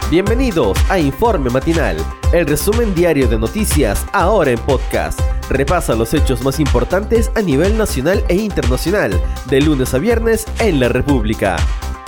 Bienvenidos a Informe Matinal, el resumen diario de noticias ahora en podcast. Repasa los hechos más importantes a nivel nacional e internacional, de lunes a viernes en la República.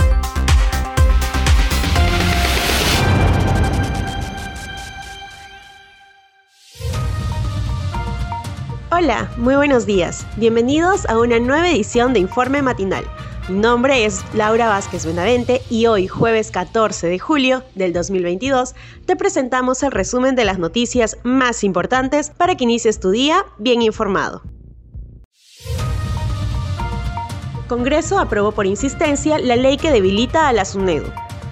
Hola, muy buenos días. Bienvenidos a una nueva edición de Informe Matinal. Mi nombre es Laura Vázquez Benavente y hoy, jueves 14 de julio del 2022, te presentamos el resumen de las noticias más importantes para que inicies tu día bien informado. Congreso aprobó por insistencia la ley que debilita a la SUNEDU.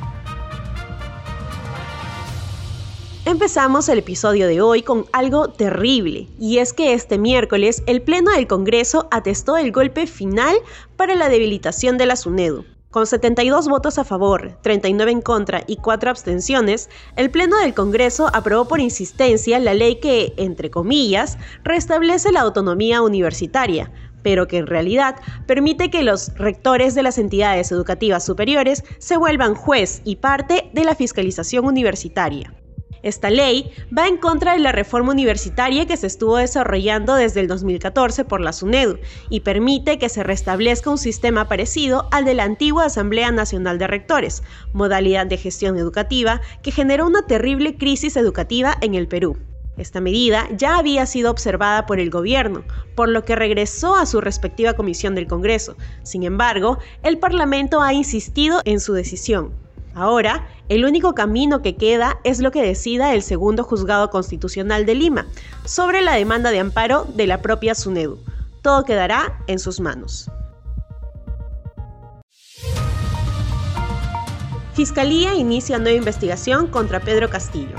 Empezamos el episodio de hoy con algo terrible, y es que este miércoles el Pleno del Congreso atestó el golpe final para la debilitación de la SUNEDU. Con 72 votos a favor, 39 en contra y 4 abstenciones, el Pleno del Congreso aprobó por insistencia la ley que, entre comillas, restablece la autonomía universitaria, pero que en realidad permite que los rectores de las entidades educativas superiores se vuelvan juez y parte de la fiscalización universitaria. Esta ley va en contra de la reforma universitaria que se estuvo desarrollando desde el 2014 por la SUNEDU y permite que se restablezca un sistema parecido al de la antigua Asamblea Nacional de Rectores, modalidad de gestión educativa que generó una terrible crisis educativa en el Perú. Esta medida ya había sido observada por el gobierno, por lo que regresó a su respectiva comisión del Congreso. Sin embargo, el Parlamento ha insistido en su decisión. Ahora, el único camino que queda es lo que decida el segundo Juzgado Constitucional de Lima sobre la demanda de amparo de la propia SUNEDU. Todo quedará en sus manos. Fiscalía inicia nueva investigación contra Pedro Castillo.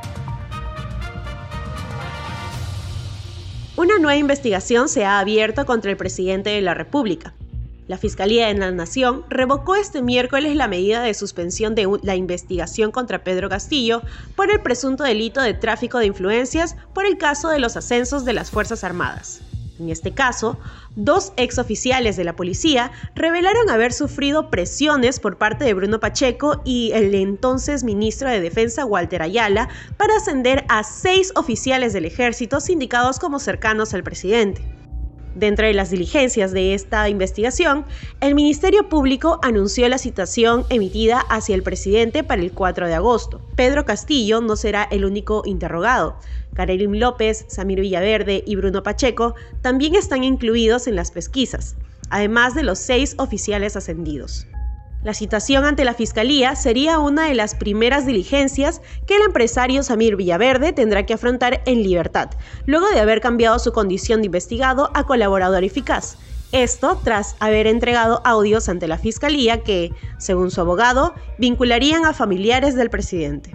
Una nueva investigación se ha abierto contra el presidente de la República. La Fiscalía de la Nación revocó este miércoles la medida de suspensión de la investigación contra Pedro Castillo por el presunto delito de tráfico de influencias por el caso de los ascensos de las Fuerzas Armadas. En este caso, 2 exoficiales de la policía revelaron haber sufrido presiones por parte de Bruno Pacheco y el entonces ministro de Defensa Walter Ayala para ascender a 6 oficiales del ejército sindicados como cercanos al presidente. Dentro de las diligencias de esta investigación, el Ministerio Público anunció la citación emitida hacia el presidente para el 4 de agosto. Pedro Castillo no será el único interrogado. Karelim López, Samir Villaverde y Bruno Pacheco también están incluidos en las pesquisas, además de los 6 oficiales ascendidos. La citación ante la Fiscalía sería una de las primeras diligencias que el empresario Samir Villaverde tendrá que afrontar en libertad, luego de haber cambiado su condición de investigado a colaborador eficaz. Esto tras haber entregado audios ante la Fiscalía que, según su abogado, vincularían a familiares del presidente.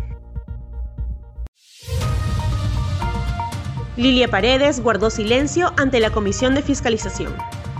Lilia Paredes guardó silencio ante la Comisión de Fiscalización.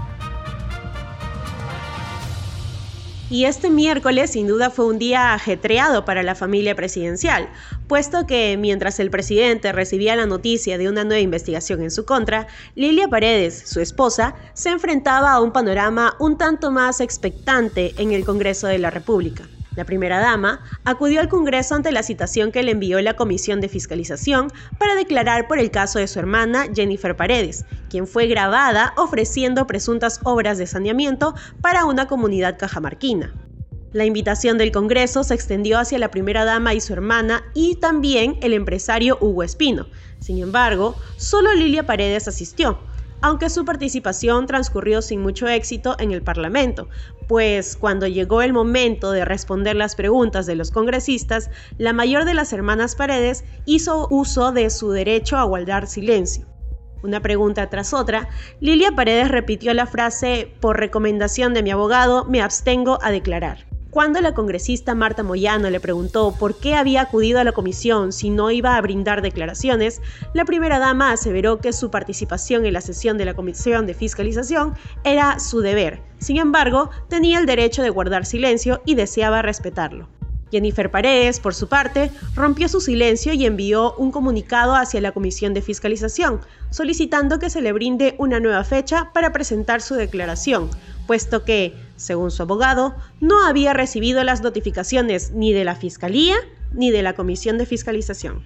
Y este miércoles sin duda fue un día ajetreado para la familia presidencial, puesto que mientras el presidente recibía la noticia de una nueva investigación en su contra, Lilia Paredes, su esposa, se enfrentaba a un panorama un tanto más expectante en el Congreso de la República. La primera dama acudió al Congreso ante la citación que le envió la Comisión de Fiscalización para declarar por el caso de su hermana Jennifer Paredes, quien fue grabada ofreciendo presuntas obras de saneamiento para una comunidad cajamarquina. La invitación del Congreso se extendió hacia la primera dama y su hermana y también el empresario Hugo Espino. Sin embargo, solo Lilia Paredes asistió, aunque su participación transcurrió sin mucho éxito en el Parlamento, pues cuando llegó el momento de responder las preguntas de los congresistas, la mayor de las hermanas Paredes hizo uso de su derecho a guardar silencio. Una pregunta tras otra, Lilia Paredes repitió la frase «Por recomendación de mi abogado, me abstengo a declarar». Cuando la congresista Marta Moyano le preguntó por qué había acudido a la comisión si no iba a brindar declaraciones, la primera dama aseveró que su participación en la sesión de la Comisión de Fiscalización era su deber. Sin embargo, tenía el derecho de guardar silencio y deseaba respetarlo. Jennifer Paredes, por su parte, rompió su silencio y envió un comunicado hacia la Comisión de Fiscalización, solicitando que se le brinde una nueva fecha para presentar su declaración, puesto que, según su abogado, no había recibido las notificaciones ni de la Fiscalía ni de la Comisión de Fiscalización.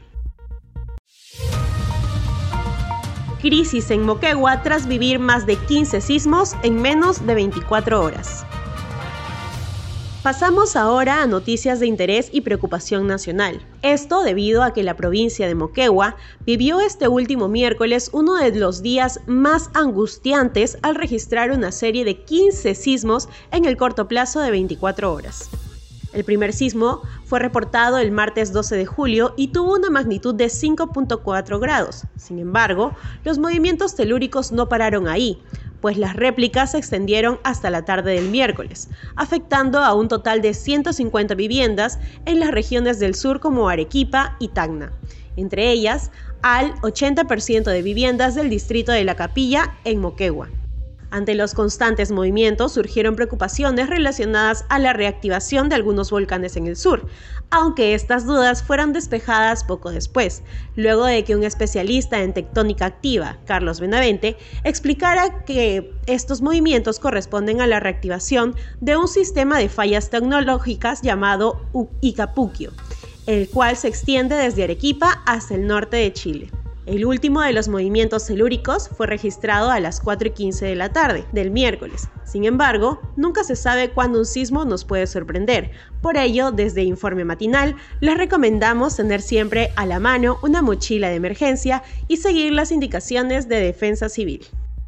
Crisis en Moquegua tras vivir más de 15 sismos en menos de 24 horas. Pasamos ahora a noticias de interés y preocupación nacional. Esto debido a que la provincia de Moquegua vivió este último miércoles uno de los días más angustiantes al registrar una serie de 15 sismos en el corto plazo de 24 horas. El primer sismo fue reportado el martes 12 de julio y tuvo una magnitud de 5.4 grados. Sin embargo, los movimientos telúricos no pararon ahí, pues las réplicas se extendieron hasta la tarde del miércoles, afectando a un total de 150 viviendas en las regiones del sur como Arequipa y Tacna, entre ellas al 80% de viviendas del distrito de La Capilla en Moquegua. Ante los constantes movimientos surgieron preocupaciones relacionadas a la reactivación de algunos volcanes en el sur, aunque estas dudas fueron despejadas poco después, luego de que un especialista en tectónica activa, Carlos Benavente, explicara que estos movimientos corresponden a la reactivación de un sistema de fallas tecnológicas llamado Icapuquio, el cual se extiende desde Arequipa hasta el norte de Chile. El último de los movimientos telúricos fue registrado a las 4:15 de la tarde del miércoles. Sin embargo, nunca se sabe cuándo un sismo nos puede sorprender. Por ello, desde Informe Matinal, les recomendamos tener siempre a la mano una mochila de emergencia y seguir las indicaciones de defensa civil.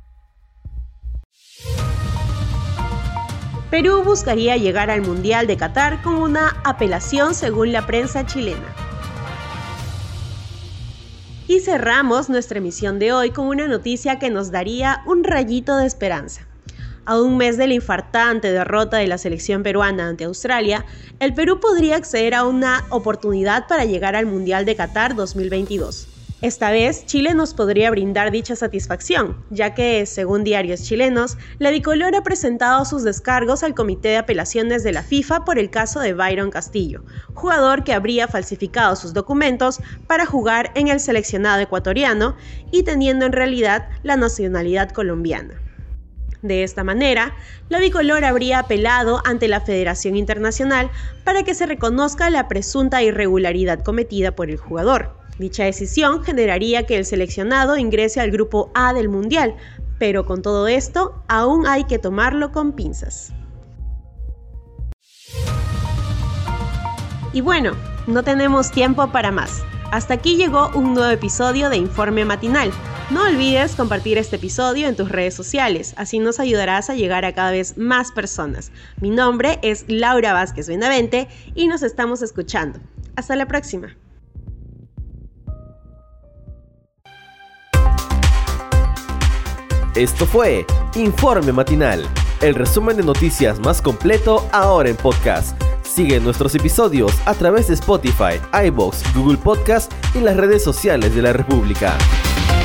Perú buscaría llegar al Mundial de Qatar con una apelación según la prensa chilena. Y cerramos nuestra emisión de hoy con una noticia que nos daría un rayito de esperanza. A un mes de la infartante derrota de la selección peruana ante Australia, el Perú podría acceder a una oportunidad para llegar al Mundial de Qatar 2022. Esta vez, Chile nos podría brindar dicha satisfacción, ya que, según diarios chilenos, la bicolor ha presentado sus descargos al Comité de Apelaciones de la FIFA por el caso de Byron Castillo, jugador que habría falsificado sus documentos para jugar en el seleccionado ecuatoriano y teniendo en realidad la nacionalidad colombiana. De esta manera, la bicolor habría apelado ante la Federación Internacional para que se reconozca la presunta irregularidad cometida por el jugador. Dicha decisión generaría que el seleccionado ingrese al grupo A del Mundial, pero con todo esto aún hay que tomarlo con pinzas. Y bueno, no tenemos tiempo para más. Hasta aquí llegó un nuevo episodio de Informe Matinal. No olvides compartir este episodio en tus redes sociales, así nos ayudarás a llegar a cada vez más personas. Mi nombre es Laura Vázquez Benavente y nos estamos escuchando. Hasta la próxima. Esto fue Informe Matinal, el resumen de noticias más completo ahora en podcast. Sigue nuestros episodios a través de Spotify, iVoox, Google Podcast y las redes sociales de la República.